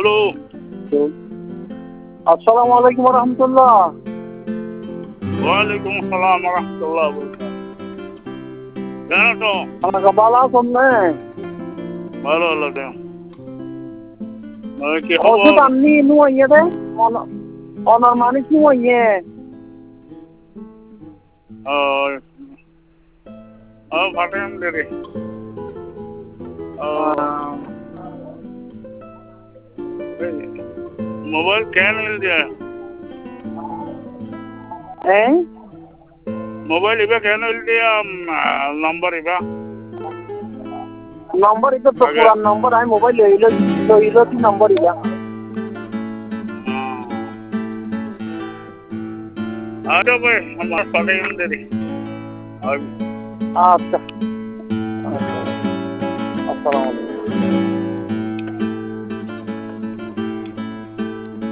Hello. আসসালামু আলাইকুম রহমতুল্লাহ। ওয়ালাইকুম আসসালাম রহমতুল্লাহ। কেন তো? আমাকে ভালো আছেন না? ভালো হলো তো। কি ওষুধ খবর? আপনি নুয়ে দে অনার মানে কি নুয়ে ফাটেন দেরি। মোবাইল কেন মিল दिया? हैं मोबाइल इबा केन मिल दिया? नंबर इबा नंबर इधर तो आगे। पुराना नंबर है मोबाइल ले लो की नंबर इधर आ जाओ भाई हमारे फाटेन देरी। अच्छा अस्सलाम वालेकुम।